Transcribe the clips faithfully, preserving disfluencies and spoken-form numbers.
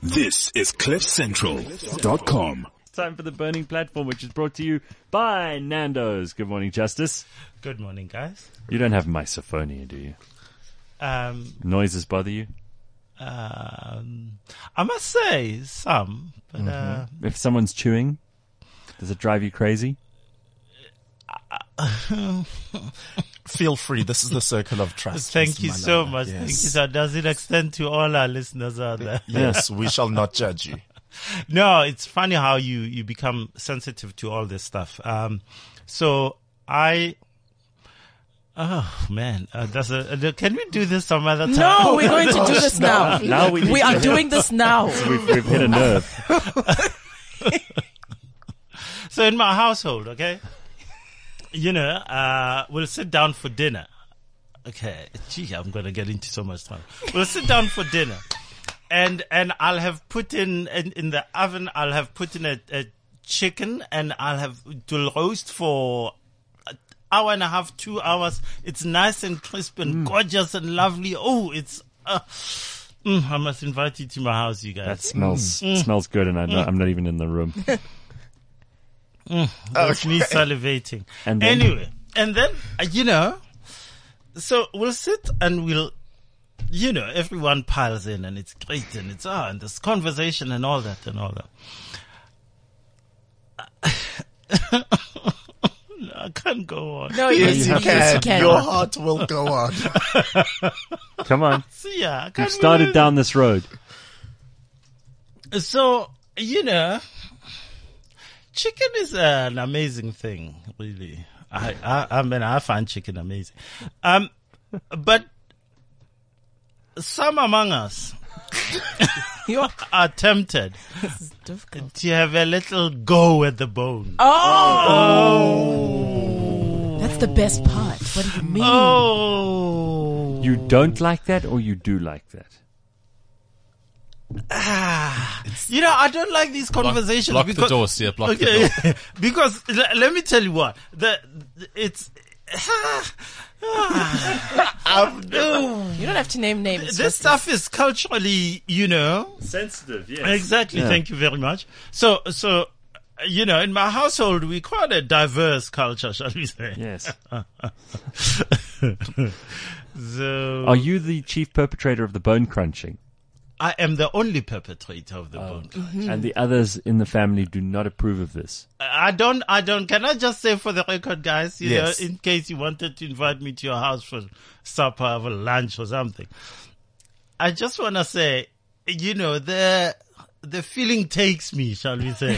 This is cliff central dot com. Time for the Burning Platform, which is brought to you by Nando's. Good morning, Justice. Good morning, guys. You don't have misophonia, do you? Um, Noises bother you? um, I must say some, but uh, If someone's chewing, does it drive you crazy? Feel free. This is the circle of trust. thank Mister you so Malala. much. Yes. Thank you, sir. Does it extend to all our listeners out there? Yes, we shall not judge you. No, it's funny how you, you become sensitive to all this stuff. Um, so I, oh man, uh, that's a, uh, can we do this some other time? No, we're going to do this now. Now we need We to are hit- doing this now. We've, we've hit a nerve. So in my household, okay, you know, uh, we'll sit down for dinner. Okay, gee, I'm going to get into so much time. We'll sit down for dinner. And, and I'll have put in, in, in the oven, I'll have put in a, a chicken and I'll have to roast for an hour and a half, two hours. It's nice and crisp and gorgeous and lovely. Oh, it's, uh, mm, I must invite you to my house, you That guys. smells smells good, and I know, I'm not even in the room. That's me salivating. And then- anyway, and then, uh, you know, so we'll sit and we'll, you know, everyone piles in and it's great and it's, ah, and this conversation and all that and all that. I can't go on. No, Yes, yes, you yes, can. you can. Your heart will go on. Come on. See ya. I We've can't started believe down this road. it. So, you know, chicken is an amazing thing, really. I, I, I mean, I find chicken amazing. Um, but some among us You're are tempted difficult. to have a little go at the bone. Oh! That's the best part. What do you mean? Oh. You don't like that, or you do like that? You know, I don't like these conversations block because the door, Sia, block the okay, door. because l- let me tell you what the it's. Um, You don't have to name names. This stuff is culturally, you know, Sensitive, yes. exactly. Yeah. Thank you very much. So, so, you know, in my household, we quite a diverse culture, shall we say? Yes. So, Are you the chief perpetrator of the bone crunching? I am the only perpetrator of the bone. And the others in the family do not approve of this? I don't, I don't, can I just say for the record, guys, you Yes. know, in case you wanted to invite me to your house for supper or lunch or something, I just want to say, you know, the, the feeling takes me, shall we say.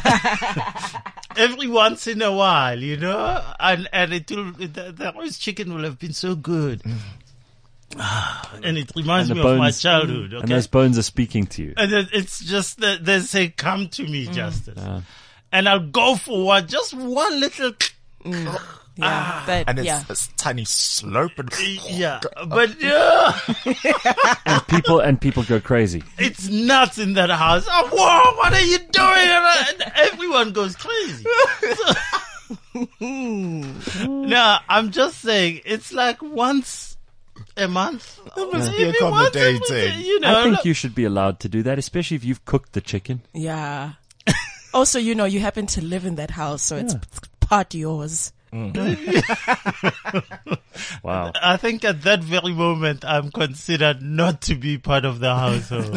Every once in a while, you know, and, and it will, the, the roast chicken will have been so good. And it reminds And me the of my bones- childhood, okay? And those bones are speaking to you. And it- it's just that they say, come to me, Mm. Justice. Uh. And I'll go for what? Just one little, Yeah, but and it's yeah. a tiny slope. And yeah. But yeah, And people and people go crazy. it's nuts in that house. Oh, whoa, what are you doing? And everyone goes crazy. No, I'm just saying, it's like once a month. must be Maybe once a accommodating. month, You know, I think look- you should be allowed to do that, especially if you've cooked the chicken. Yeah. Also, you know, you happen to live in that house, so it's part yours. Wow. I think at that very moment, I'm considered not to be part of the household.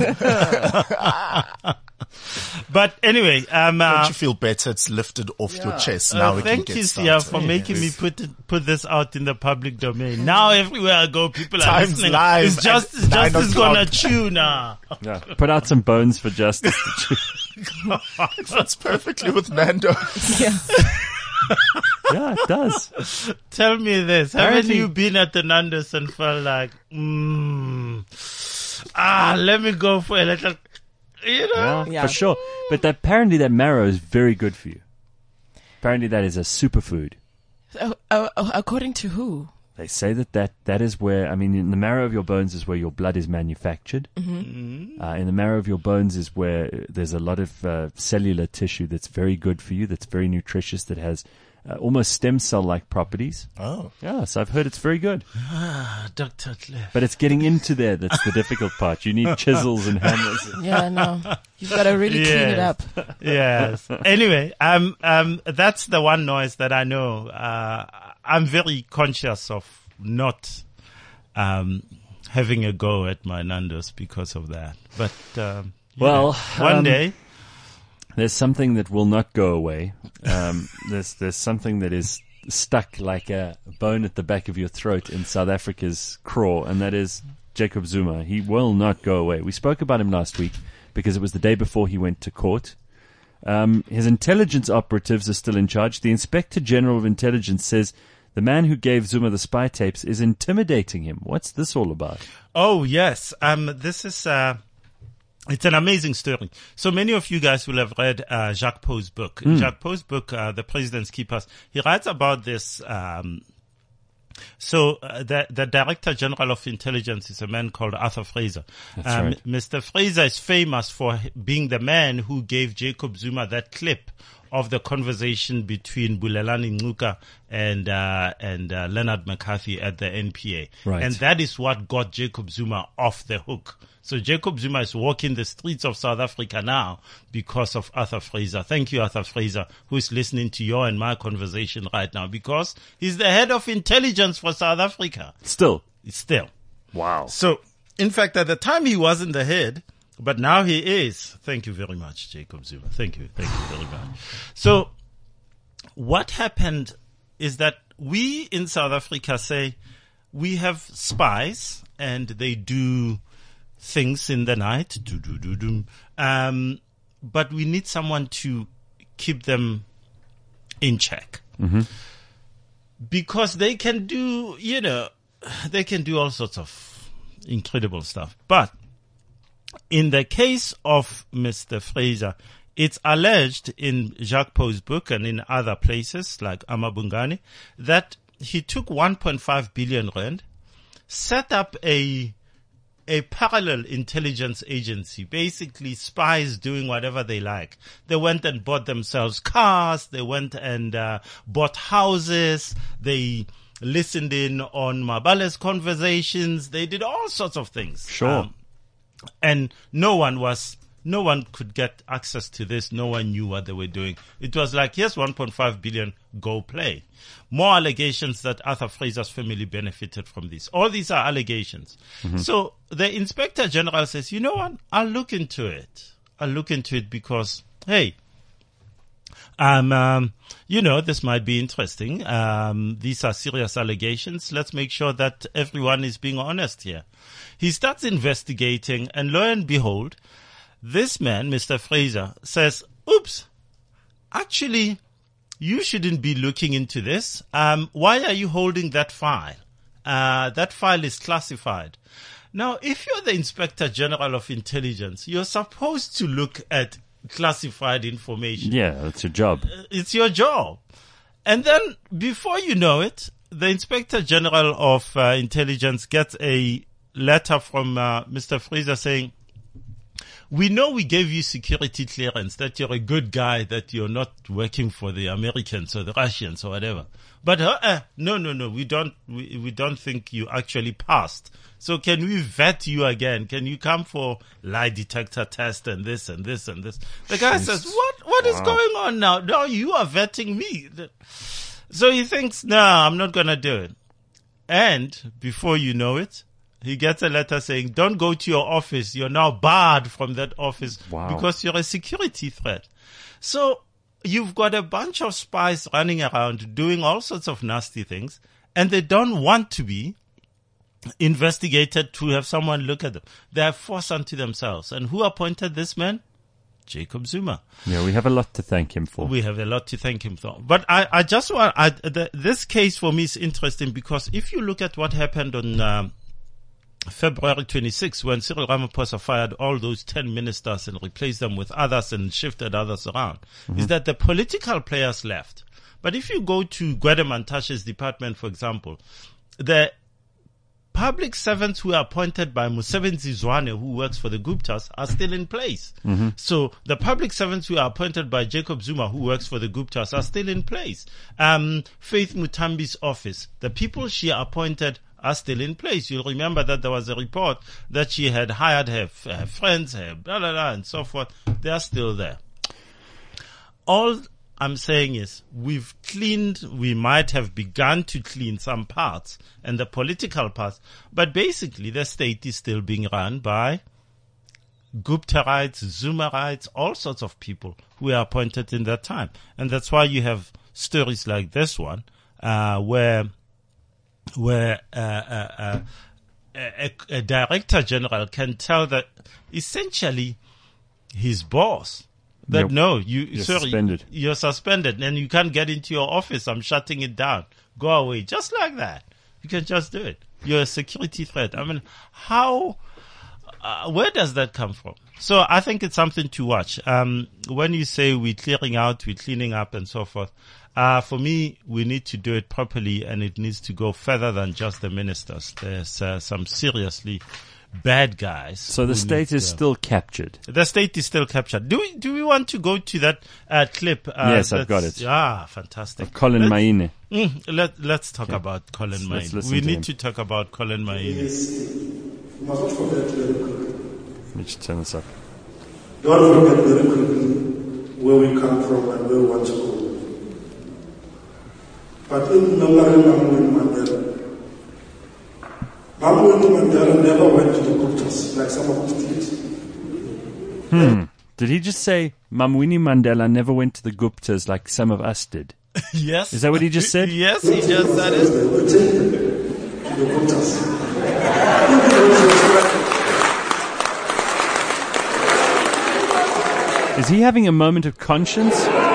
But anyway, um, uh, don't you feel better? It's lifted off your chest. Now uh, we can thank get you, started. Sia, for making me put it, put this out in the public domain. Now everywhere I go, people are Time's listening. live It's just, at it's just nine is gonna o'clock. chew now. Yeah. Put out some bones for justice to chew. That's perfectly with Nando. Yeah. Yeah, it does. Tell me this: haven't Apparently- you been at the Nando's and felt like, mm, ah, let me go for a little, you know? Yeah, Yeah. for sure. But that, apparently that marrow is very good for you. Apparently that is a superfood. Uh, uh, uh, according to who? They say that, that that is where, I mean, in the marrow of your bones is where your blood is manufactured. Mm-hmm. Uh, in the marrow of your bones is where there's a lot of uh, cellular tissue that's very good for you, that's very nutritious, that has uh, almost stem cell-like properties. Oh. Yeah, so I've heard it's very good. Ah, Doctor Cliff. But it's getting into there that's the difficult part. You need chisels and hammers. Yeah, no. You've got to really clean it up. Yes. Anyway, um, um, that's the one noise that I know. Uh, I'm very conscious of not, um, having a go at my Nando's because of that. But, um, Well, know, one um, day, there's something that will not go away. Um, there's there's something that is stuck like a bone at the back of your throat in South Africa's craw, and that is Jacob Zuma. He will not go away. We spoke about him last week because it was the day before he went to court. Um, his intelligence operatives are still in charge. The Inspector General of Intelligence says the man who gave Zuma the spy tapes is intimidating him. What's this all about? oh yes, um, this is, uh, it's an amazing story. So many of you guys will have read uh, Jacques Pauw's book. In Jacques Pauw's book, uh, The President's Keepers, he writes about this. Um, so uh, the, the Director General of Intelligence is a man called Arthur Fraser. That's um, right. Mister Fraser is famous for being the man who gave Jacob Zuma that clip of the conversation between Bulelani Ngcuka and uh, and uh, Leonard McCarthy at the N P A. Right. And that is what got Jacob Zuma off the hook. So Jacob Zuma is walking the streets of South Africa now because of Arthur Fraser. Thank you, Arthur Fraser, who is listening to your and my conversation right now, because he's the head of intelligence for South Africa. Still. Still. Wow. So, in fact, at the time he wasn't the head, but now he is. Thank you very much, Jacob Zuma. Thank you. Thank you very much. So, what happened is that we in South Africa say we have spies and they do things in the night, do, do, do, do. Um, but we need someone to keep them in check. Mm-hmm. Because they can do, you know, they can do all sorts of incredible stuff. But in the case of Mister Fraser, it's alleged in Jacques Pauw's book and in other places like Amabungani that he took one point five billion rand, set up a a parallel intelligence agency, basically spies doing whatever they like. They went and bought themselves cars. They went and uh, bought houses. They listened in on Mabale's conversations. They did all sorts of things. Sure. Um, and no one was, no one could get access to this. No one knew what they were doing. It was like, here's one point five billion, go play. More allegations that Arthur Fraser's family benefited from this. All these are allegations. Mm-hmm. So the Inspector General says, you know what? I'll look into it. I'll look into it because, hey, um, um, you know, this might be interesting. Um, these are serious allegations. Let's make sure that everyone is being honest here. He starts investigating, and lo and behold, this man, Mister Fraser, says, oops, actually, you shouldn't be looking into this. Um, why are you holding that file? Uh, that file is classified. Now, if you're the Inspector General of Intelligence, you're supposed to look at classified information. Yeah, that's your job. It's your job. And then, before you know it, the Inspector General of uh, Intelligence gets a letter from uh, Mister Fraser saying, we know we gave you security clearance, that you're a good guy, that you're not working for the Americans or the Russians or whatever. But uh, uh, no, no, no, we don't, we, we don't think you actually passed. So can we vet you again? Can you come for lie detector test and this and this and this? The guy Jeez. says, what, what is Wow. going on now? No, you are vetting me. So he thinks, no, I'm not going to do it. And before you know it, he gets a letter saying, don't go to your office. You're now barred from that office Wow. because you're a security threat. So you've got a bunch of spies running around doing all sorts of nasty things, and they don't want to be investigated to have someone look at them. They are forced unto themselves. And who appointed this man? Jacob Zuma. Yeah, we have a lot to thank him for. We have a lot to thank him for. But I, I just want, I, the, this case for me is interesting because if you look at what happened on um, February twenty-sixth, when Cyril Ramaphosa fired all those ten ministers and replaced them with others and shifted others around, mm-hmm. is that the political players left. But if you go to Gwede Mantashe's department, for example, the public servants who are appointed by Mosebenzi Zwane, who works for the Guptas, are still in place. Mm-hmm. So the public servants who are appointed by Jacob Zuma, who works for the Guptas, are still in place. Um, Faith Mutambi's office, the people she appointed are still in place. You'll remember that there was a report that she had hired her, her friends, her blah, blah, blah, and so forth. They are still there. All I'm saying is we've cleaned, we might have begun to clean some parts and the political parts, but basically the state is still being run by Guptarites, Zumarites, all sorts of people who were appointed in that time. And that's why you have stories like this one, uh, where, where, uh, uh, uh, a, a director general can tell that essentially his boss that Yep. no, you You're sorry, suspended. you're suspended and you can't get into your office. I'm shutting it down. Go away. Just like that. You can just do it. You're a security threat. I mean, how, uh, where does that come from? So I think it's something to watch. Um, when you say we're clearing out, we're cleaning up and so forth, uh, for me, we need to do it properly and it needs to go further than just the ministers. There's uh, some seriously bad guys. So the who state need, is uh, still captured. The state is still captured. Do we, do we want to go to that, uh, clip? Uh, Yes, I've got that's- it. Ah, fantastic. Colin Let's- Maine. Mm, let, let's talk about Colin Let's- Maine. let's listen We to need him. to talk about Colin Maine. You must not forget very quickly. Let me just turn this up. Don't forget very quickly where we come from and where we want to go. But in remembering Mamwini Mandela, Mamwini Mandela never went to the Guptas like some of us did. Hmm. Did he just say Mamwini Mandela never went to the Guptas like some of us did? Yes. Is that what he just said? Yes, he just said it. They were taken to the Guptas. Is he having a moment of conscience?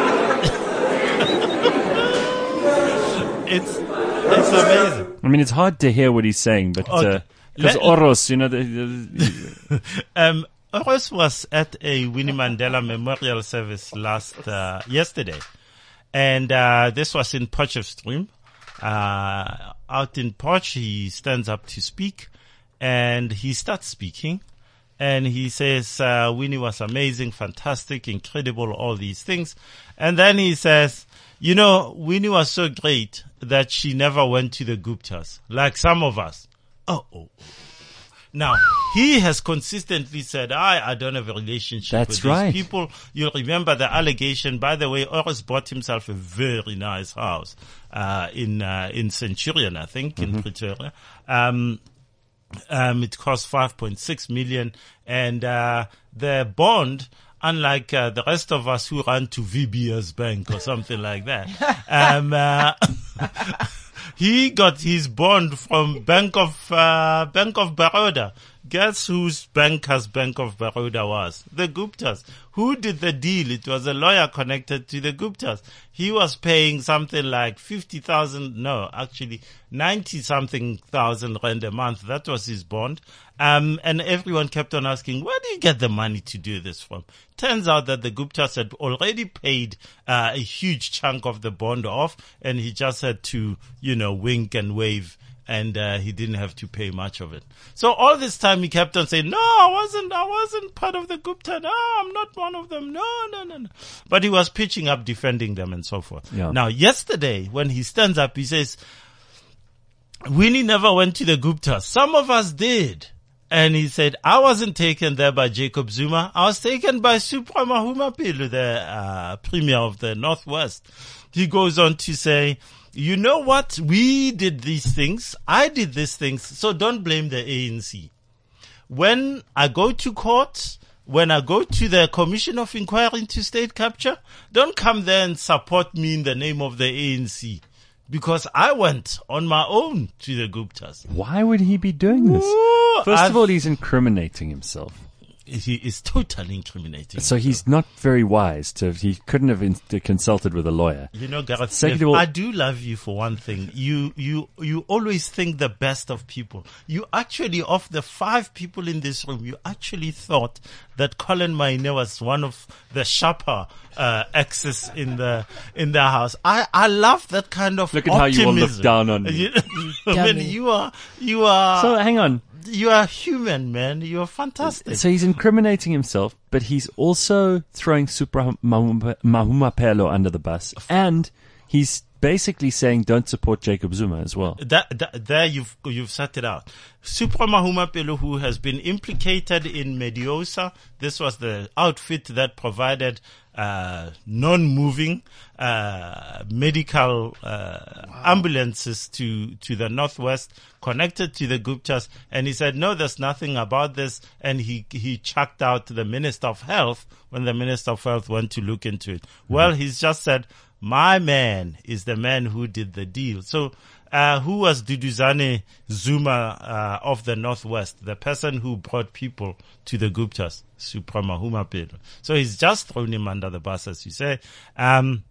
It's it's amazing. I mean, it's hard to hear what he's saying, but Okay. uh, because Let- Oros, you know, the, the, Um, Oros was at a Winnie Mandela memorial service last uh, yesterday, and uh, this was in Potchefstroom. Uh, out in Potch, he stands up to speak, and he starts speaking, and he says uh, Winnie was amazing, fantastic, incredible, all these things, and then he says, you know, Winnie was so great that she never went to the Guptas, like some of us. Oh, oh, oh. Now, he has consistently said, I, I don't have a relationship That's with these right. people. You'll remember the allegation. By the way, Oris bought himself a very nice house, uh, in, uh, in Centurion, I think, Mm-hmm. in Pretoria. Um, um, it cost five point six million and, uh, the bond, unlike, uh, the rest of us who run to V B S Bank or something like that, um, uh, he got his bond from Bank of uh, Bank of Baroda. Guess whose bankers Bank of Baroda was? The Guptas. Who did the deal? It was a lawyer connected to the Guptas. He was paying something like fifty thousand, no, actually ninety something thousand rand a month. That was his bond. Um, and everyone kept on asking, where do you get the money to do this from? Turns out that the Guptas had already paid uh, a huge chunk of the bond off, and he just had to, you know, wink and wave, and uh, he didn't have to pay much of it. So all this time he kept on saying, no, I wasn't, I wasn't part of the Gupta. No, I'm not one of them. No, no, no, no. But he was pitching up, defending them and so forth. Yeah. Now, yesterday, when he stands up, he says, Winnie never went to the Guptas. Some of us did. And he said, I wasn't taken there by Jacob Zuma. I was taken by Supra Mahumapelo, the uh, premier of the Northwest. He goes on to say, you know what? We did these things. I did these things. So don't blame the A N C. When I go to court, when I go to the Commission of Inquiry into State Capture, don't come there and support me in the name of the A N C. Because I went on my own to the Guptas. why would he be doing this? Ooh, First I've- of all, he's incriminating himself. he is totally incriminating. So he's not very wise to, he couldn't have in, consulted with a lawyer. You know, Gareth, Second Smith, of all- I do love you for one thing. You, you, you always think the best of people. You actually, of the five people in this room, you actually thought that Colin Maine was one of the sharper, uh, exes in the, in the house. I, I love that kind of Look at how you all look optimism. down on me. You- I mean, Dummy. you are, you are, So hang on. you are human, man. You are fantastic. So he's incriminating himself, but he's also throwing Supra Mahuma Mahumapelo under the bus, and he's basically saying don't support Jacob Zuma as well. That, that, there you've, you've set it out. Supra Mahumapelo, who has been implicated in Mediosa. This was the outfit that provided, uh, non-moving, uh, medical, uh, ambulances to, to the Northwest, connected to the Guptas. And he said, no, there's nothing about this. And he, he chucked out the Minister of Health when the Minister of Health went to look into it. Mm-hmm. Well, he's just said, my man is the man who did the deal. So, uh, who was Duduzane Zuma, uh, of the Northwest? The person who brought people to the Guptas, Supra Mahumapelo. So he's just thrown him under the bus, as you say. Um,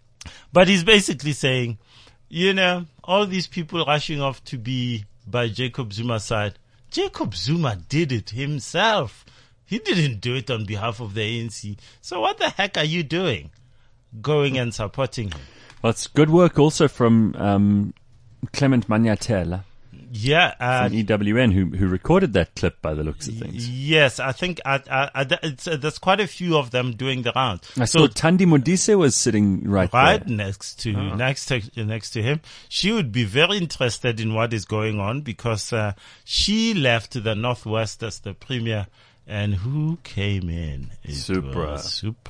but he's basically saying, you know, all these people rushing off to be by Jacob Zuma's side. Jacob Zuma did it himself. He didn't do it on behalf of the A N C. So what the heck are you doing? Going and supporting him. Well, it's good work also from um, Clement Manyatela Yeah. Uh, from E W N who who recorded that clip by the looks of things. yes, I think I, I, I, it's, uh, there's quite a few of them doing the round. I saw Thandi Modise was sitting right, Right there. next to next to next to him, she would be very interested in what is going on because uh, she left the Northwest as the premier, and who came in? It Supra. was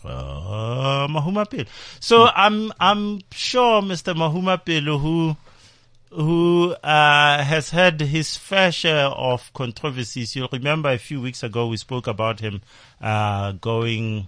Supra Mahumapelo. So I'm I'm sure Mister Mahumapelo, who who uh, has had his fair share of controversies. You'll remember a few weeks ago we spoke about him uh, going.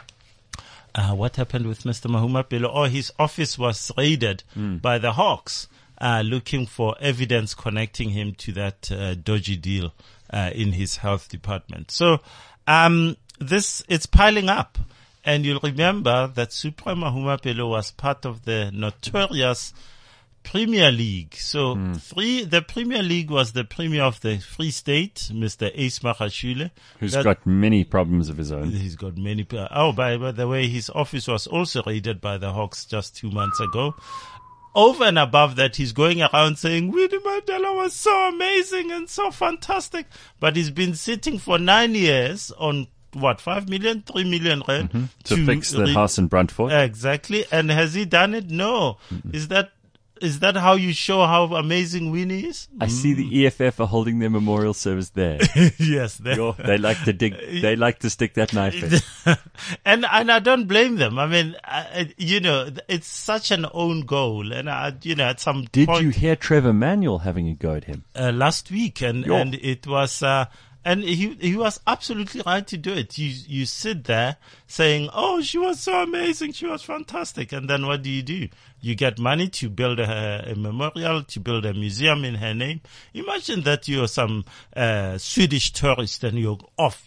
Uh, what happened with Mister Mahumapelo? Oh, his office was raided mm. by the Hawks, uh, looking for evidence connecting him to that uh, dodgy deal uh, in his health department. So, um, this, it's piling up. And you'll remember that Supra Mahumapelo was part of the notorious Premier League. So mm. three, the Premier League was the premier of the Free State, Mister Ace Magashule. Who's that, got many problems of his own. He's got many. Oh, by, by the way, his office was also raided by the Hawks just two months ago. Over and above that, he's going around saying, Winnie Mandela was so amazing and so fantastic. But he's been sitting for nine years on what, five million, three million rand mm-hmm. to, to fix the re- house in Brantford. Exactly. And has he done it? No. Mm-hmm. Is that, Is that how you show how amazing Winnie is? I see the E F F are holding their memorial service there. Yes, they, Yo, they like to dig. They like to stick that knife in. and and I don't blame them. I mean, I, you know, it's such an own goal, and I, you know, at some did point, you hear Trevor Manuel having a go at him uh, last week? And Yo. and it was. Uh, And he he was absolutely right to do it. You you sit there saying, "Oh, she was so amazing, she was fantastic," and then what do you do? You get money to build a, a memorial, to build a museum in her name. Imagine that you're some uh, Swedish tourist and you're off.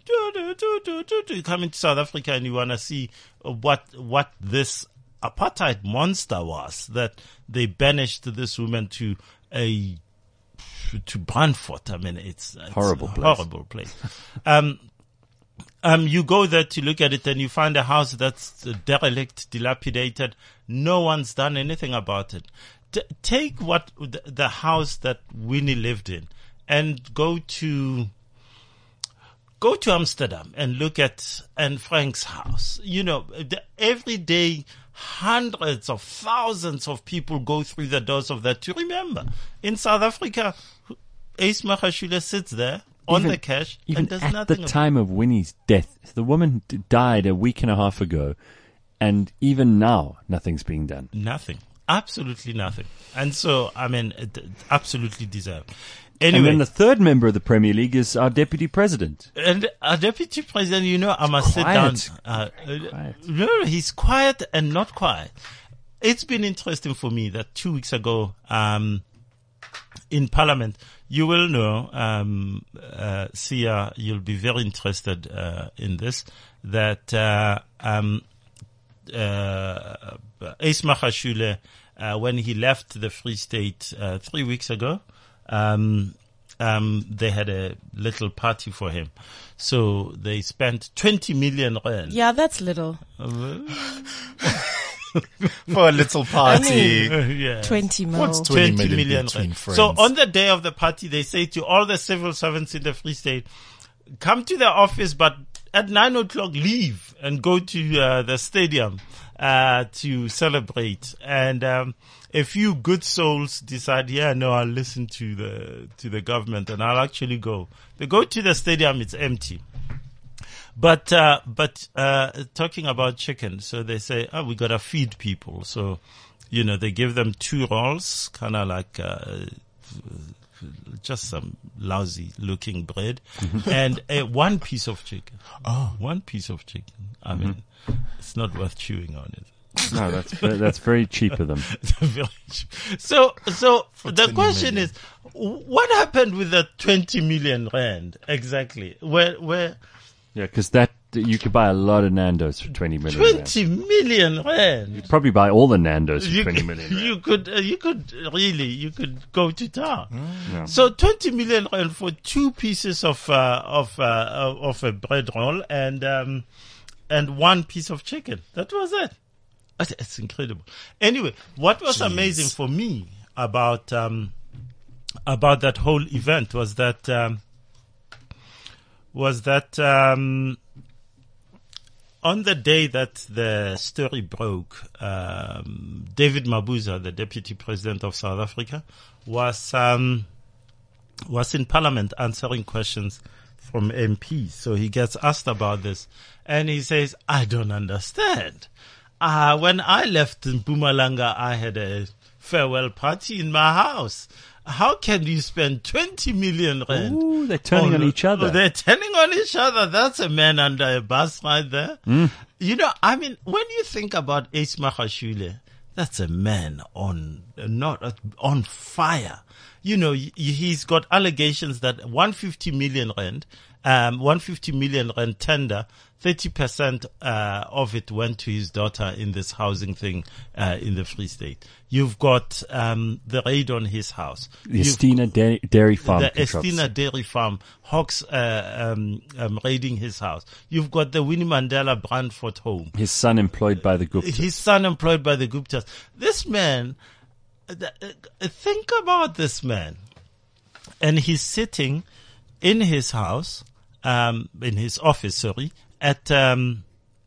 You come into South Africa and you want to see what what this apartheid monster was, that they banished this woman to a to Brantford. I mean, it's, it's horrible a place. horrible place. um, um, you go there to look at it and you find a house that's derelict, dilapidated. No one's done anything about it. T- take what the, the house that Winnie lived in and go to, go to Amsterdam and look at Anne Frank's house. You know, the, every day, hundreds of thousands of people go through the doors of that to remember. In South Africa, Ace Magashule sits there on even, the cash even and does at nothing. the time of Winnie's death, the woman d- died a week and a half ago, and even now, nothing's being done. Nothing. Absolutely nothing. And so, I mean, it, it absolutely deserved. Anyway. And then the third member of the Premier League is our deputy president. And our deputy president, you know, I must quiet. sit down. Uh, quiet. No, he's quiet and not quiet. It's been interesting for me that two weeks ago, um, in Parliament, you will know, um, uh, Sia, you'll be very interested uh, in this, that uh, um, uh, Ace Magashule, uh, when he left the Free State uh, three weeks ago, um, um, they had a little party for him. So they spent twenty million rand. Yeah, that's little. For a little party. I mean, yeah. twenty mil. What's twenty twenty million million between rand. friends? So on the day of the party, they say to all the civil servants in the Free State, come to the office, but at nine o'clock leave and go to uh, the stadium uh, to celebrate. And um, a few good souls decide, yeah, no, I'll listen to the to the government and I'll actually go. They go to the stadium, it's empty. But, uh, but, uh, talking about chicken, so they say, oh, we gotta feed people. So, you know, they give them two rolls, kinda like, uh, just some lousy looking bread and uh, one piece of chicken. Oh, one piece of chicken. I mean, mm-hmm. It's not worth chewing on it. No, that's very, that's very cheap of them. Very cheap. So, so For the twenty question million. is, what happened with the twenty million rand exactly? Where, where, Yeah, because that you could buy a lot of Nando's for twenty million. rand. twenty million rand. You'd probably buy all the Nando's for You twenty could, million. rand. you could, uh, you could really, you could go to town. Yeah. So twenty million rand for two pieces of, uh, of, uh, of a bread roll and, um, and one piece of chicken. That was it. It's incredible. Anyway, what was Jeez. amazing for me about, um, about that whole event was that, um, was that, um, on the day that the story broke, um, David Mabuza, the Deputy President of South Africa, was um, was in Parliament answering questions from M Ps. So he gets asked about this, and he says, "I don't understand. Uh, when I left in Mpumalanga, I had a farewell party in my house. How can you spend twenty million rand? Ooh, they're turning on each other. Oh, they're turning on each other. That's a man under a bus right there. Mm. You know, I mean, when you think about Ace Magashule, that's a man on, not uh, on fire. You know, y- he's got allegations that one hundred fifty million rand, um, one hundred fifty million rand tender, thirty percent, uh, of it went to his daughter in this housing thing, uh, in the Free State. You've got, um, the raid on his house. The You've Estina Dairy, Dairy Farm. the controversy. Estina Dairy Farm, Hawks, uh, um, um, raiding his house. You've got the Winnie Mandela Brandford home. His son employed by the Guptas. His son employed by the Guptas. This man, uh, uh, think about this man. And he's sitting in his house, um, in his office, sorry, at, um,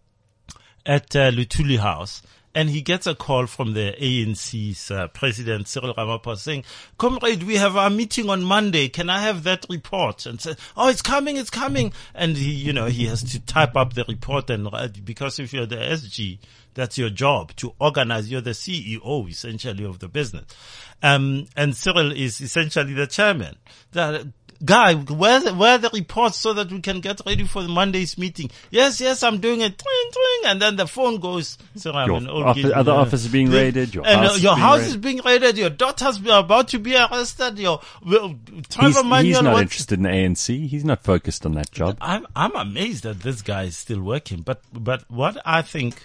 at, uh, Luthuli House. And he gets a call from the A N C's uh, president, Cyril Ramaphosa, saying, "Comrade, we have our meeting on Monday. Can I have that report?" And say, "Oh, it's coming, it's coming." And he, you know, he has to type up the report and write, because if you're the S G, that's your job to organize. You're the C E O essentially of the business. Um, and Cyril is essentially the chairman. The, Guy, where the, where are the reports so that we can get ready for the Monday's meeting? Yes, yes, I'm doing it. Twing, twing, and then the phone goes. So I'm Your an old office- kid, other uh, offices are being the- raided, your and, uh, house is your being house raided. is being raided. Your daughter's about to be arrested. Your well, Trevor He's, Manuel. he's not wants- interested in the A N C. He's not focused on that job. I'm I'm amazed that this guy is still working. But but what I think,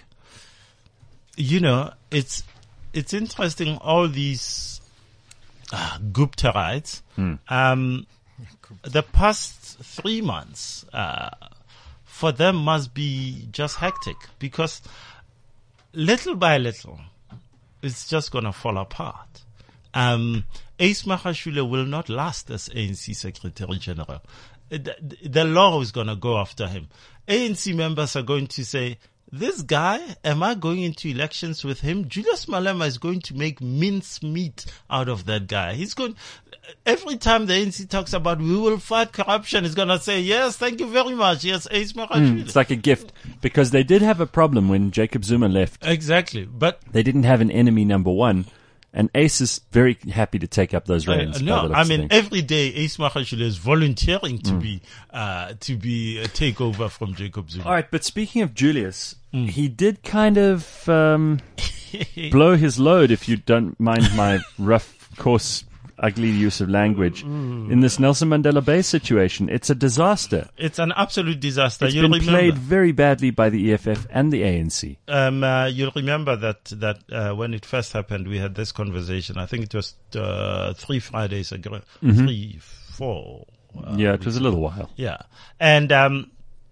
you know, it's it's interesting. All these uh, Guptarites. Hmm. Um, the past three months uh, for them must be just hectic, because little by little it's just going to fall apart. Um, Ace Magashule will not last as A N C Secretary General. The, the law is going to go after him. A N C members are going to say, "This guy, am I going into elections with him?" Julius Malema is going to make mincemeat out of that guy. He's going, every time the A N C talks about we will fight corruption, he's going to say, "Yes, thank you very much. Yes, Ace Magashule." It's like a gift, because they did have a problem when Jacob Zuma left. Exactly. But They didn't have an enemy number one, and Ace is very happy to take up those Uh, reins. by no, the looks I of mean, things. every day Ace Magashule is volunteering to be, uh, to be a takeover from Jacob Zuma. All right, but speaking of Julius, he did kind of um, blow his load, if you don't mind my rough, coarse ugly use of language. In this Nelson Mandela Bay situation, it's a disaster. It's an absolute disaster. It's You'll been remember, played very badly by the E F F and the A N C. Um, uh, you'll remember that that uh, when it first happened, we had this conversation. I think it was uh, three Fridays ago, Mm-hmm. three, four. Uh, Yeah, it was a little while. Yeah, and um,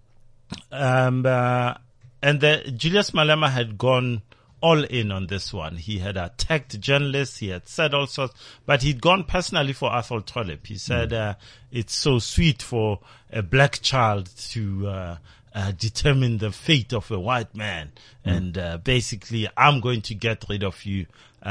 um, uh, and the Julius Malema had gone all in on this one. He had attacked journalists. He had said all sorts, but he'd gone personally for Athol Trollip. He said uh, it's so sweet for a black child to uh, uh, determine the fate of a white man, and uh, basically, I'm going to get rid of you,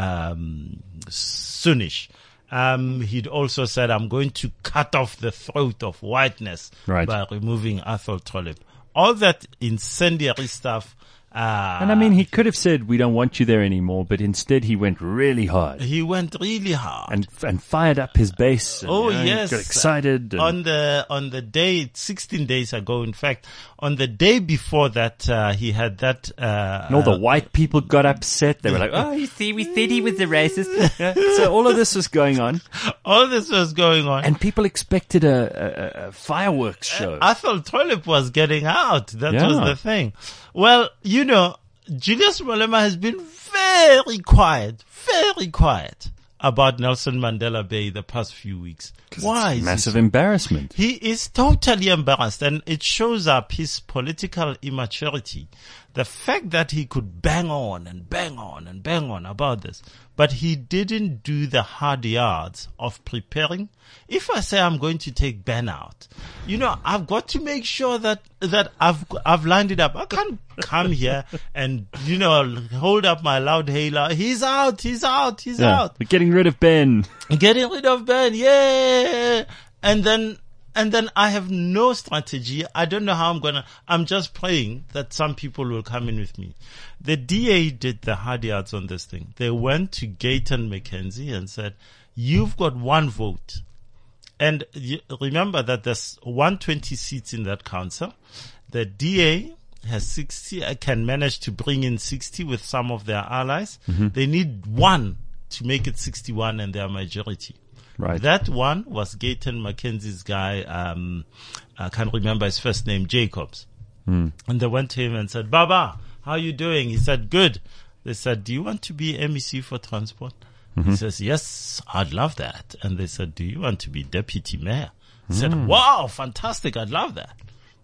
um, soonish. Um, he'd also said, I'm going to cut off the throat of whiteness Right. by removing Athol Trollip. All that incendiary stuff. Uh, And I mean, he could have said, we don't want you there anymore, but instead he went really hard he went really hard. and and fired up his base. And, Oh, you know, he yes. got excited. And, on the on the day, sixteen days ago, in fact, on the day before that, uh, he had that. Uh, and all the white people got upset. They were like, oh, you see, we said he was a racist. Yeah. So all of this was going on. all this was going on. And people expected a, a, a fireworks show. Athol Trollip was getting out. That Yeah. was the thing. Well, you know, Julius Malema has been very quiet, very quiet about Nelson Mandela Bay the past few weeks. Why? is Massive it- embarrassment. He is totally embarrassed, and it shows up his political immaturity. The fact that he could bang on and bang on and bang on about this, but he didn't do the hard yards of preparing. If I say I'm going to take Ben out, you know, I've got to make sure that, that I've, I've lined it up. I can't come here and, you know, hold up my loud hailer. He's out, he's out, he's Yeah. out. We're getting rid of Ben. Getting rid of Ben, yeah. And then, and then I have no strategy. I don't know how I'm gonna, I'm just praying that some people will come in with me. The D A did the hard yards on this thing. They went to Gayton McKenzie and said, you've got one vote. And you remember that there's one hundred twenty seats in that council. The D A has sixty, uh, can manage to bring in sixty with some of their allies. They need one to make it sixty-one and their majority. Right. That one was Gayton McKenzie's guy, um, I can't remember his first name, Jacobs. And they went to him and said, Baba, how are you doing? He said, good. They said, do you want to be M E C for transport? He says, yes, I'd love that. And they said, do you want to be deputy mayor? He said, wow, fantastic. I'd love that.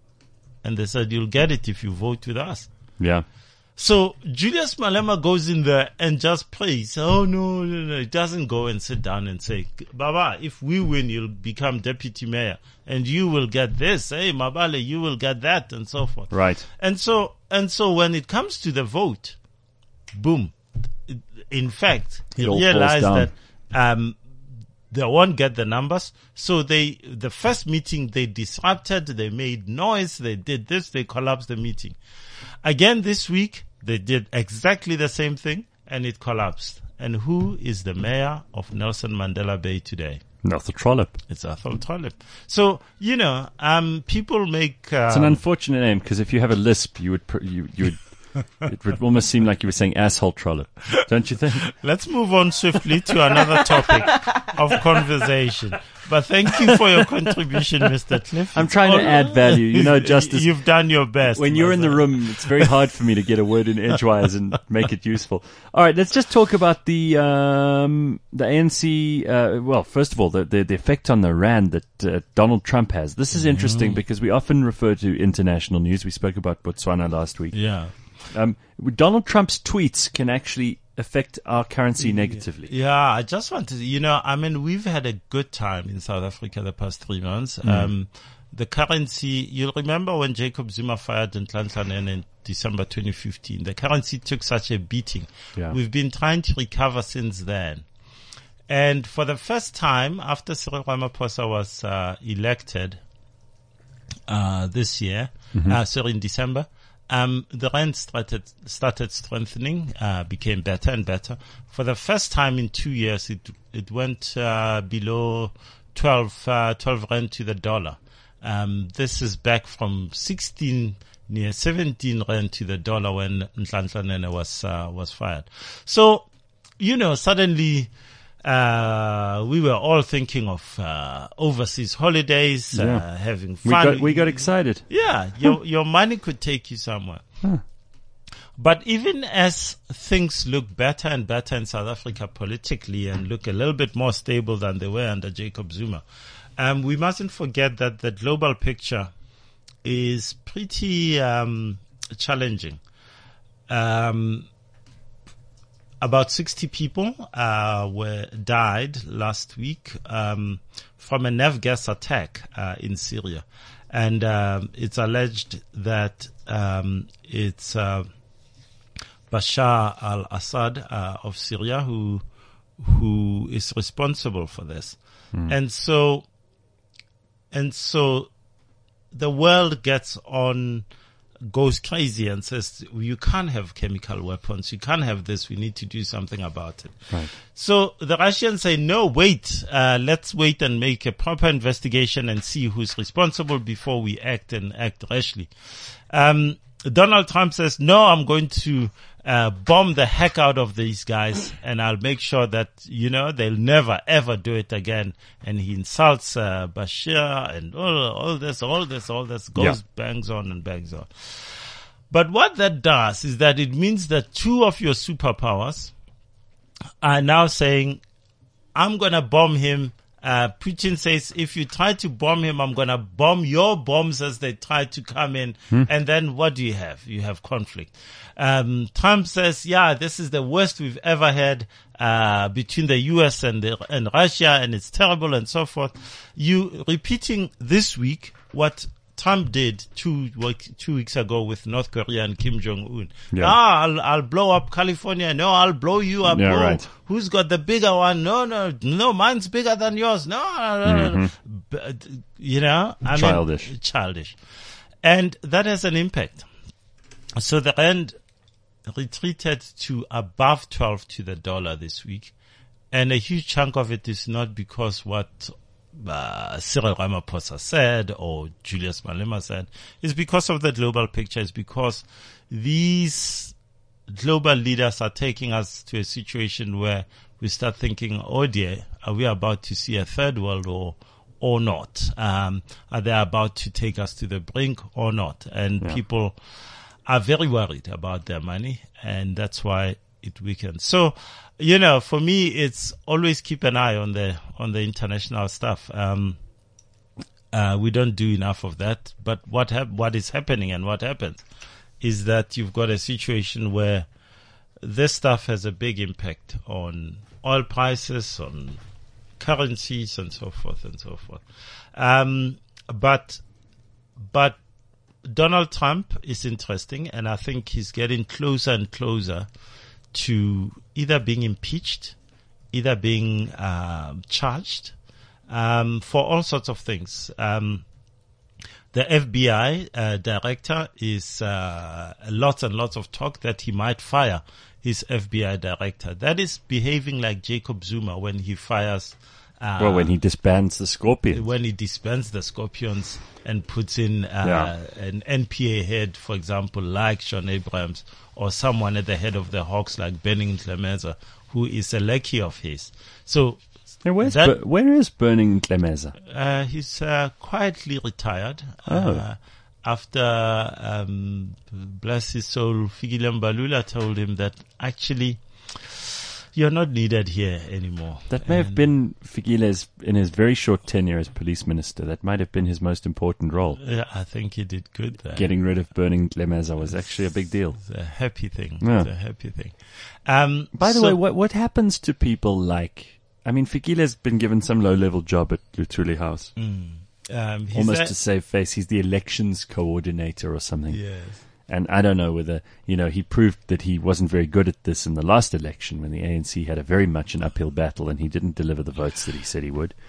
And they said, you'll get it if you vote with us. Yeah. So Julius Malema goes in there and just prays. Oh, no, no, no. He doesn't go and sit down and say, Baba, if we win, you'll become deputy mayor and you will get this. Hey, Mabale, you will get that, and so forth. Right. And so, and so when it comes to the vote, boom. In fact, he It all falls realized down. that, um, they won't get the numbers. So they, the first meeting they disrupted, they made noise, they did this, they collapsed the meeting. Again this week, they did exactly the same thing and it collapsed. And who is the mayor of Nelson Mandela Bay today? Athol Trollip. It's Athol Trollip. So, you know, um, people make, uh, It's an unfortunate name because if you have a lisp, you would pr- you you would it would almost seem like you were saying asshole Trollip, don't you think? let's move on swiftly to another topic of conversation. But thank you for your contribution, Mister Cliff. I'm trying to add value. You know, Justice. You've done your best. When you're in the Mazza. room, it's very hard for me to get a word in edgewise and make it useful. All right, let's just talk about the um, the A N C. Uh, well, first of all, the, the the effect on the rand that uh, Donald Trump has. This is interesting because we often refer to international news. We spoke about Botswana last week. Yeah. Um, Donald Trump's tweets can actually affect our currency negatively. Yeah, I just wanted to, you know, I mean, we've had a good time in South Africa the past three months. Um, the currency, you'll remember when Jacob Zuma fired Nhlanhla in December twenty fifteen, the currency took such a beating. Yeah. We've been trying to recover since then. And for the first time after Cyril Ramaphosa was uh, elected uh, this year, uh, sorry, in December, Um, the rand started, started strengthening, uh, became better and better. For the first time in two years, it, it went, uh, below twelve, uh, twelve rand to the dollar. Um, this is back from sixteen, near seventeen rand to the dollar when Nhlanhla Nene was, uh, was fired. So, you know, suddenly, Uh, we were all thinking of uh, overseas holidays, Yeah. uh, having We fun. got we got excited. Yeah, your your money could take you somewhere. But even as things look better and better in South Africa politically and look a little bit more stable than they were under Jacob Zuma, um, we mustn't forget that the global picture is pretty um, challenging. Um, about sixty people uh, were died last week um, from a nerve gas attack uh, in Syria, and um, it's alleged that um, it's uh, Bashar al-Assad uh, of Syria who who is responsible for this, and so and so the world gets on. Goes crazy and says, you can't have chemical weapons. You can't have this. We need to do something about it. Right. So the Russians say, no, wait, uh, let's wait and make a proper investigation and see who's responsible before we act and act rashly. Um, Donald Trump says, no, I'm going to uh, bomb the heck out of these guys and I'll make sure that, you know, they'll never ever do it again. And he insults uh, Bashir and all, all this, all this, all this goes, Yeah. bangs on and bangs on. But what that does is that it means that two of your superpowers are now saying, I'm going to bomb him. Uh, Putin says, if you try to bomb him, I'm going to bomb your bombs as they try to come in. And then what do you have? You have conflict. Um, Trump says, yeah, this is the worst we've ever had, uh, between the U S and the, and Russia, and it's terrible and so forth. You repeating this week what Trump did two week, two weeks ago with North Korea and Kim Jong-un. Yeah. Ah, I'll, I'll blow up California. No, I'll blow you up. Yeah, Oh, right. Who's got the bigger one? No, no, no, mine's bigger than yours. No, no, no, no. But, you know, I Mm-hmm. Childish. mean, childish. And that has an impact. So the rand retreated to above twelve to the dollar this week. And a huge chunk of it is not because what uh, Cyril Ramaphosa said or Julius Malema said. It's because of the global picture. It's because these global leaders are taking us to a situation where we start thinking, oh dear, are we about to see a third world war or not? Um, are they about to take us to the brink or not? And Yeah. people are very worried about their money, and that's why it weakens. So, you know, for me, it's always keep an eye on the on the international stuff. Um, uh, we don't do enough of that. But what hap- what is happening and what happens is that you've got a situation where this stuff has a big impact on oil prices, on currencies, and so forth and so forth. Um, but but Donald Trump is interesting, and I think he's getting closer and closer to either being impeached, either being uh, charged um, for all sorts of things. Um, the F B I uh, director is uh, lots and lots of talk that he might fire his F B I director. That is behaving like Jacob Zuma when he fires. Uh, Well, when he disbands the Scorpions. when he disbands the Scorpions and puts in uh, Yeah. an N P A head, for example, like Sean Abrams, or someone at the head of the Hawks like Burning Tlemeza, who is a lackey of his. So Hey, where's that- Bur- where is Burning Tlemeza? uh, he's uh, quietly retired uh, after, um, bless his soul, Fikile Mbalula told him that actually you're not needed here anymore. That may have And- been Figile's, in his very short tenure as police minister, that might have been his most important role. Yeah, I think he did good there. Getting rid of Burning Tlemeza was actually a big deal. It's a happy thing. Yeah. It's a happy thing. Um, By the so- way, what what happens to people like, I mean, Figile's been given some low-level job at Luthuli House. um, he's Almost a- to save face. He's the elections coordinator or something. yes. And I don't know whether, you know, he proved that he wasn't very good at this in the last election when the A N C had a very much an uphill battle and he didn't deliver the votes that he said he would.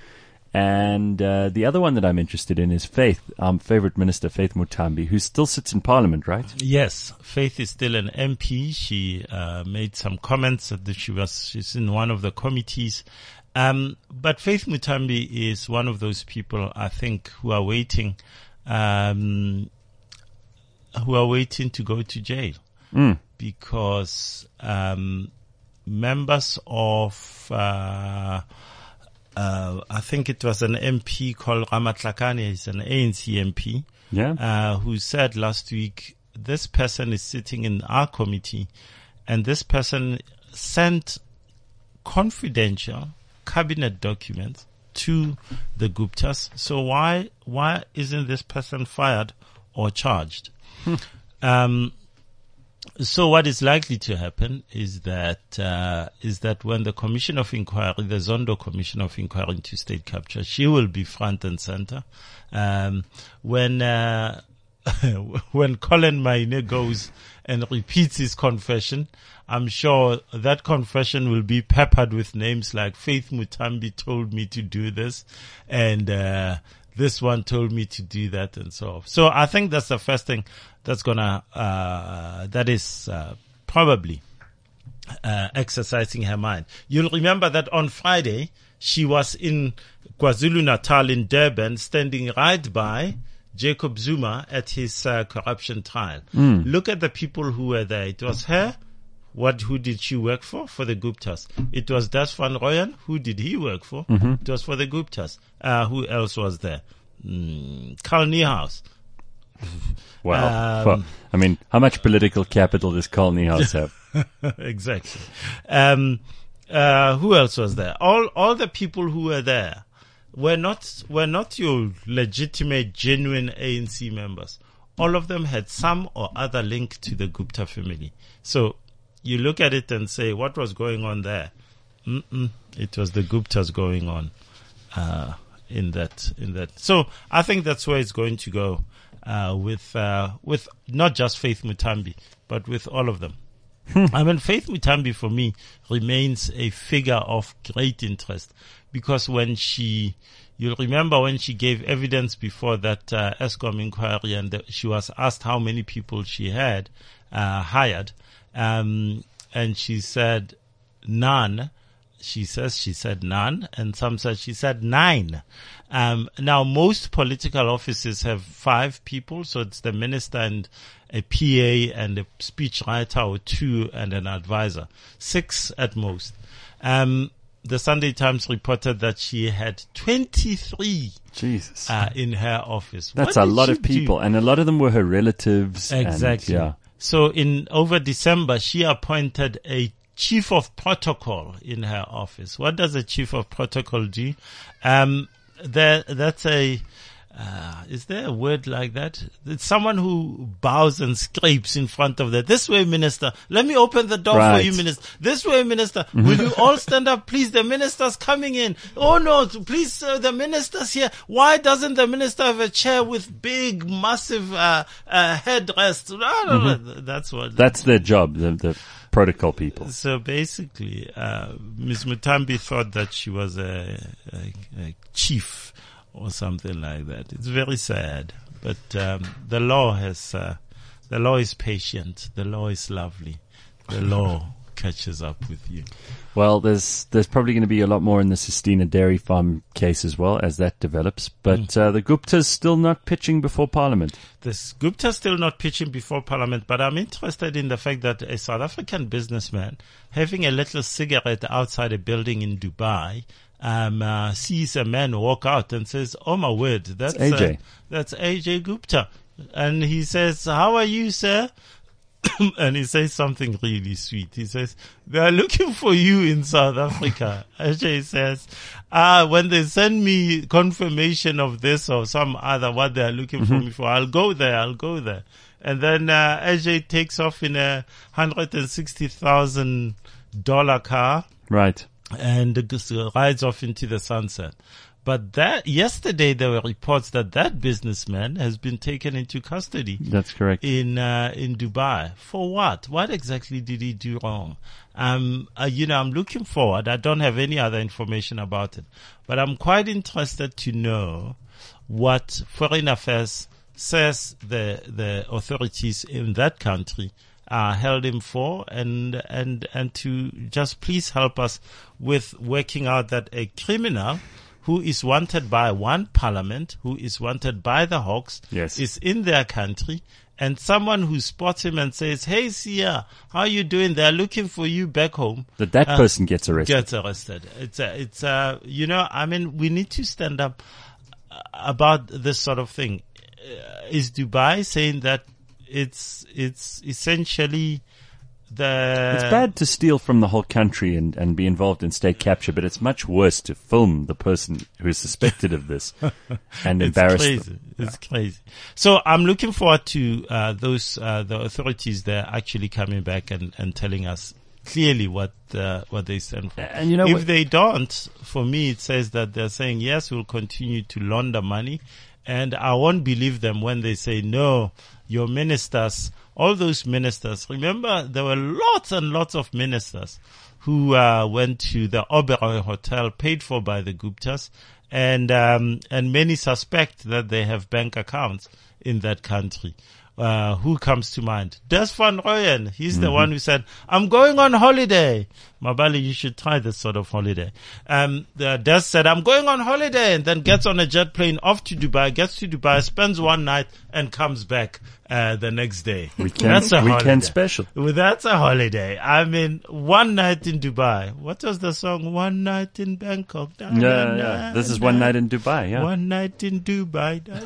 And uh, the other one that I'm interested in is Faith, our favourite minister, Faith Mutambi, who still sits in Parliament, right? Yes, Faith is still an M P. She uh, made some comments that she was she's in one of the committees. Um, but Faith Mutambi is one of those people, I think, who are waiting, um, who are waiting to go to jail Mm. because um, members of, uh, uh, I think it was an M P called Ramatlakane, he's an A N C M P, Yeah. uh, who said last week, this person is sitting in our committee and this person sent confidential cabinet documents to the Guptas. So why, why isn't this person fired or charged? um, So what is likely to happen is that uh, is that when the Commission of Inquiry, the Zondo Commission of Inquiry into State Capture, she will be front and center. Um, when uh, when Colin Maine goes and repeats his confession, I'm sure that confession will be peppered with names like Faith Mutambi told me to do this, and uh, this one told me to do that, and so on. So I think that's the first thing that's gonna, uh, that is, uh, probably, uh, exercising her mind. You'll remember that on Friday, she was in KwaZulu-Natal in Durban, standing right by Jacob Zuma at his, uh, corruption trial. Mm. Look at the people who were there. It was her. What, who did she work for? For the Guptas. It was Das van Rooyen. Who did he work for? Mm-hmm. It was for the Guptas. Uh, who else was there? Mm, Carl Niehaus. Wow. Um, For- I mean, how much political capital does Carl Niehaus have? Exactly. Um, uh, who else was there? All, all the people who were there were not, were not your legitimate, genuine A N C members. All of them had some or other link to the Gupta family. So you look at it and say, what was going on there? Mm-mm, it was the Guptas going on, uh, in that, in that. So I think that's where it's going to go, uh, with, uh, with not just Faith Mutambi, but with all of them. I mean, Faith Mutambi for me remains a figure of great interest because when she, you'll remember when she gave evidence before that, uh, ESCOM inquiry and the, she was asked how many people she had, uh, hired, um, and she said none. She says she said none, and some said she said nine. Um, now most political offices have five people, so it's the minister and a P A and a speechwriter or two and an advisor. Six at most. Um, the Sunday Times reported that she had twenty-three Jesus. uh, in her office. That's What a did lot she of people, do? and a lot of them were her relatives. and- Exactly. yeah. So in over December, she appointed a chief of protocol in her office. What does a chief of protocol do? Um, there, that's a, uh, is there a word like that? It's someone who bows and scrapes in front of that. This way, minister. Let me open the door Right. for you, minister. This way, minister. Will you all stand up, please? The minister's coming in. Oh no, please, sir, the minister's here. Why doesn't the minister have a chair with big, massive, uh, uh, headrest? Mm-hmm. That's what. That's their job, the, the protocol people. So basically, uh, Miz Mutambi thought that she was a, a, a chief or something like that. It's very sad, but um, the law has, uh, the law is patient. The law is lovely. The law catches up with you. Well, there's there's probably going to be a lot more in the Sistina Dairy Farm case as well as that develops. But uh, the Guptas still not pitching before Parliament. This Gupta still not pitching before Parliament, but I'm interested in the fact that a South African businessman having a little cigarette outside a building in Dubai um, uh, sees a man walk out and says, "Oh my word, that's A J. Uh, that's A J Gupta," and he says, "How are you, sir?" And he says something really sweet. He says, "They are looking for you in South Africa." A J says, ah, when they send me confirmation of this or some other, what they are looking for me for, I'll go there, I'll go there. And then, uh, A J takes off in a one hundred sixty thousand dollars car Right. and just rides off into the sunset. But that, yesterday there were reports that that businessman has been taken into custody That's correct. in uh, in Dubai. For what? What exactly did he do wrong? Um, uh, you know, I'm looking forward. I don't have any other information about it, but I'm quite interested to know what Foreign Affairs says the the authorities in that country uh, held him for, and and and to just please help us with working out that a criminal who is wanted by one parliament, who is wanted by the Hawks, Yes. is in their country and someone who spots him and says, "Hey, Sia, how are you doing? They're looking for you back home." That that uh, person gets arrested. Gets arrested. It's a, it's a, you know, I mean, we need to stand up about this sort of thing. Uh, is Dubai saying that it's it's essentially the It's bad to steal from the whole country and, and be involved in state capture, but it's much worse to film the person who is suspected of this and It's embarrass crazy. them. It's crazy. So I'm looking forward to uh, those uh, the authorities there actually coming back and, and telling us clearly what uh, what they stand for. And you know if what- they don't, for me it says that they're saying yes, we'll continue to launder money, and I won't believe them when they say no. Your ministers, all those ministers. Remember, there were lots and lots of ministers who uh, went to the Oberoi Hotel, paid for by the Guptas, and um, and many suspect that they have bank accounts in that country. Uh, who comes to mind? Des van Rooyen. He's Mm-hmm. the one who said, "I'm going on holiday." Mabali, you should try this sort of holiday. Um, the Des said, "I'm going on holiday," and then gets on a jet plane off to Dubai, gets to Dubai, spends one night, and comes back uh, the next day. Weekend, That's a weekend holiday. special. Well, that's a holiday. I mean, one night in Dubai. What was the song? One night in Bangkok. Da, Yeah, da, yeah. da, This is da. one night in Dubai, yeah. One night in Dubai. Da,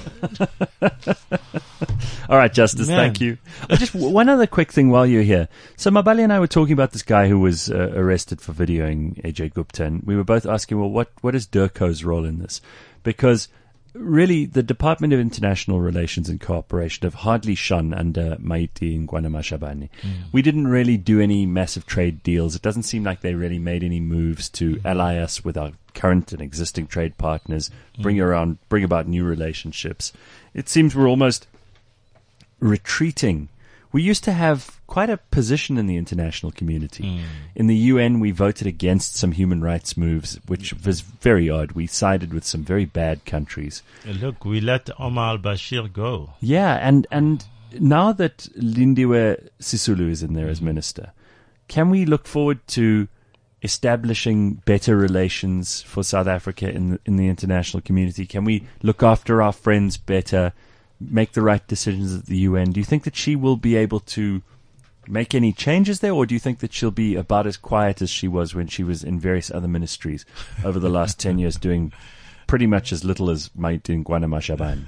da, da. All right, Justice, Man. thank you. Uh, Just w- one other quick thing while you're here. So Mabali and I were talking about this guy who was uh, arrested for videoing A J Gupta, and we were both asking, well, what, what is Durko's role in this? Because really, the Department of International Relations and Cooperation have hardly shone under Maiti Ngwana Mashabane. We didn't really do any massive trade deals. It doesn't seem like they really made any moves to ally us with our current and existing trade partners, bring around, bring about new relationships. It seems we're almost retreating. We used to have quite a position in the international community. In the U N, we voted against some human rights moves, which was very odd. We sided with some very bad countries. Look, we let Omar al-Bashir go. Yeah, and, and now that Lindiwe Sisulu is in there as minister, can we look forward to establishing better relations for South Africa in the, in the international community? Can we look after our friends better, make the right decisions at the U N? Do you think that she will be able to make any changes there, or do you think that she'll be about as quiet as she was when she was in various other ministries over the last ten years, doing pretty much as little as Maiti Ngwana Mashabane?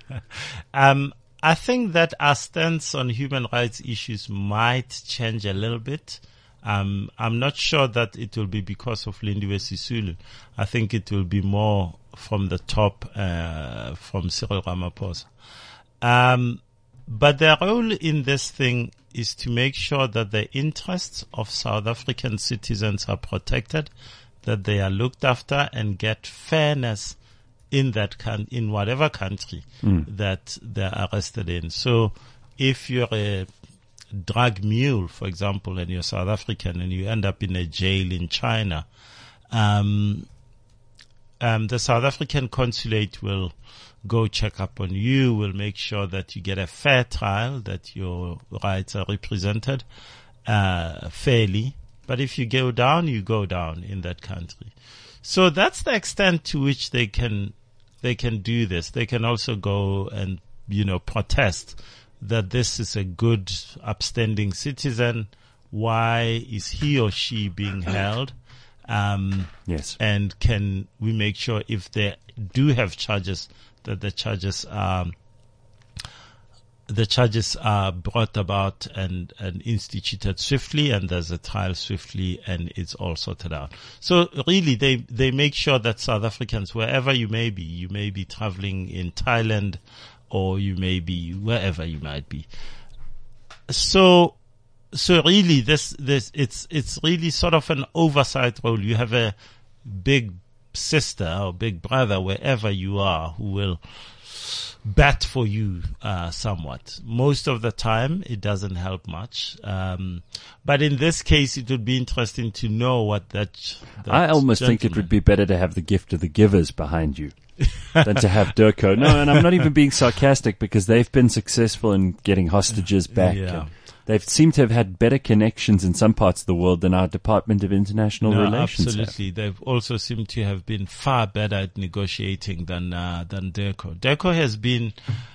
Um, I think that our stance on human rights issues might change a little bit. Um, I'm not sure that it will be because of Lindiwe Sisulu. I think it will be more from the top, uh, from Cyril Ramaphosa. Um, but their role in this thing is to make sure that the interests of South African citizens are protected, that they are looked after, and get fairness in that coun- in whatever country that they're arrested in. So if you're a drug mule, for example, and you're South African and you end up in a jail in China, um, um, the South African consulate will go check up on you, will make sure that you get a fair trial, that your rights are represented uh, fairly. But if you go down, you go down in that country. So that's the extent to which they can they can do this. They can also go and, you know, protest that this is a good, upstanding citizen. Why is he or she being held? Um, Yes. and can we make sure if they do have charges, that the charges are the charges are brought about and, and instituted swiftly, and there's a trial swiftly, and it's all sorted out. So really, they, they make sure that South Africans, wherever you may be, you may be traveling in Thailand, or you may be wherever you might be. So, so really, this, this, it's, it's really sort of an oversight role. You have a big sister or big brother wherever you are who will bat for you uh, somewhat. Most of the time, it doesn't help much. Um, but in this case, it would be interesting to know what that. that I almost think it gentleman- would be better to have the gift of the givers behind you than to have Durko. No, and I'm not even being sarcastic, because they've been successful in getting hostages back. Yeah. And they've seemed to have had better connections in some parts of the world than our Department of International No, Relations have. absolutely. They've also seemed to have been far better at negotiating than uh, than Durko. Durko has been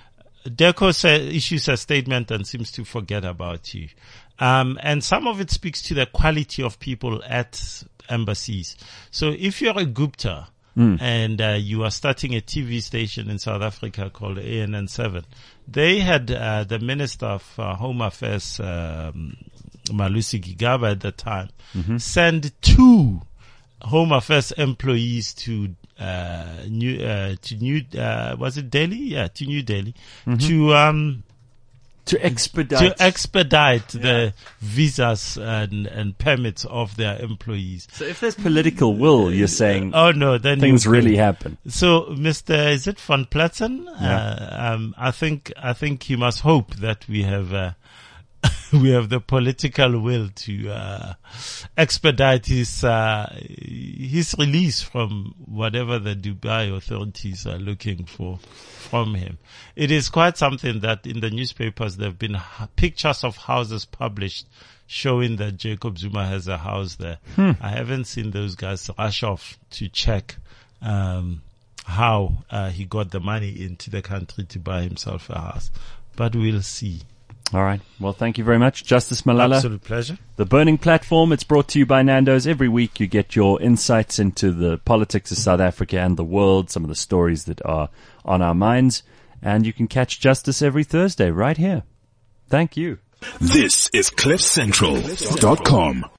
Deco say, issues a statement and seems to forget about you. Um, and some of it speaks to the quality of people at embassies. So if you're a Gupta mm. and uh, you are starting a T V station in South Africa called A N N seven, they had uh, the Minister of uh, Home Affairs, um, Malusi Gigaba at the time, mm-hmm. send two Home Affairs employees to uh, New uh, to New uh, was it Delhi? Yeah, to New Delhi mm-hmm. to um to expedite to expedite yeah. the visas and and permits of their employees. So if there's political will, you're saying oh no, then things really happen. So Mister is it Van Platzen? Yeah. Uh, um, I think I think he must hope that we have. Uh, we have the political will to uh, expedite his uh, his release from whatever the Dubai authorities are looking for from him. It is quite something that in the newspapers there have been pictures of houses published showing that Jacob Zuma has a house there. Hmm. I haven't seen those guys rush off to check um, how uh, he got the money into the country to buy himself a house, but we'll see. All right. Well, thank you very much, Justice Malala. Absolute pleasure. The Burning Platform, it's brought to you by Nando's. Every week you get your insights into the politics of South Africa and the world, some of the stories that are on our minds. And you can catch Justice every Thursday right here. Thank you. This is cliff central dot com.